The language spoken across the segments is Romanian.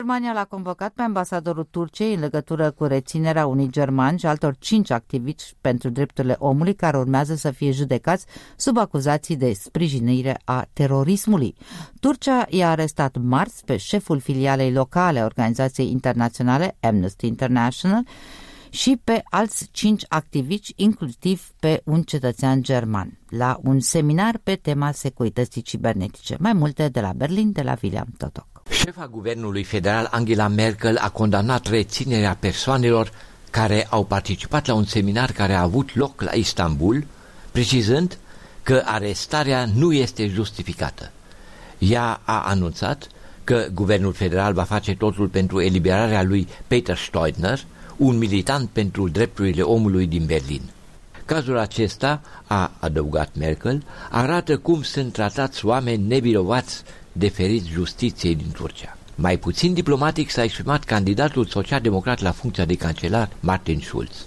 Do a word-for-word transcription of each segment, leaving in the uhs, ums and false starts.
Germania l-a convocat pe ambasadorul Turciei în legătură cu reținerea unui german și altor cinci activiști pentru drepturile omului care urmează să fie judecați sub acuzații de sprijinire a terorismului. Turcia i-a arestat marți pe șeful filialei locale a organizației internaționale Amnesty International și pe alți cinci activiști, inclusiv pe un cetățean german, la un seminar pe tema securității cibernetice. Mai multe de la Berlin, de la William Totok. Șefa guvernului federal Angela Merkel a condamnat reținerea persoanelor care au participat la un seminar care a avut loc la Istanbul, precizând că arestarea nu este justificată. Ea a anunțat că guvernul federal va face totul pentru eliberarea lui Peter Steudner, un militant pentru drepturile omului din Berlin. Cazul acesta, a adăugat Merkel, arată cum sunt tratați oameni nevinovați deferiți justiției din Turcia. Mai puțin diplomatic s-a exprimat candidatul social-democrat la funcția de cancelar, Martin Schulz.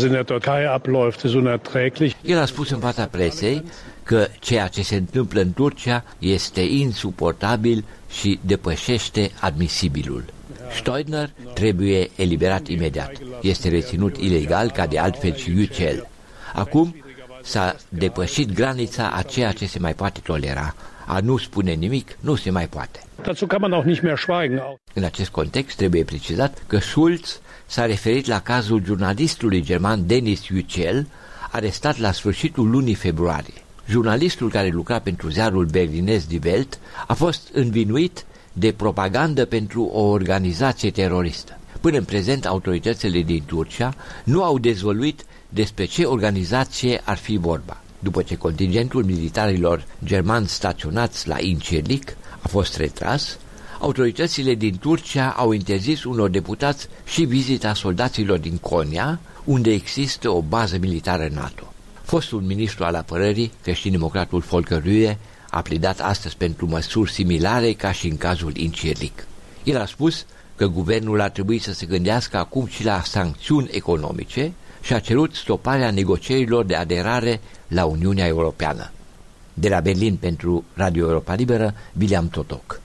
El a spus în fața presei că ceea ce se întâmplă în Turcia este insuportabil și depășește admisibilul. Steudner trebuie eliberat imediat. Este reținut ilegal ca de altfel și Yücel. Acum s-a depășit granița a ceea ce se mai poate tolera. A nu spune nimic nu se mai poate. În acest context trebuie precizat că Schulz s-a referit la cazul jurnalistului german Dennis Yücel, arestat la sfârșitul lunii februarie. Jurnalistul care lucra pentru ziarul berlinez Die Welt a fost învinuit de propagandă pentru o organizație teroristă. Până în prezent, autoritățile din Turcia nu au dezvăluit despre ce organizație ar fi vorba. După ce contingentul militarilor germani staționați la Incirlik a fost retras, autoritățile din Turcia au interzis unor deputați și vizita soldaților din Konya, unde există o bază militară NATO. Fostul ministru al apărării, creștin-democratul Volker Rühe, a pledat astăzi pentru măsuri similare ca și în cazul Incirlik. El a spus că guvernul ar trebui să se gândească acum și la sancțiuni economice și a cerut stoparea negocierilor de aderare la Uniunea Europeană. De la Berlin pentru Radio Europa Liberă, William Totok.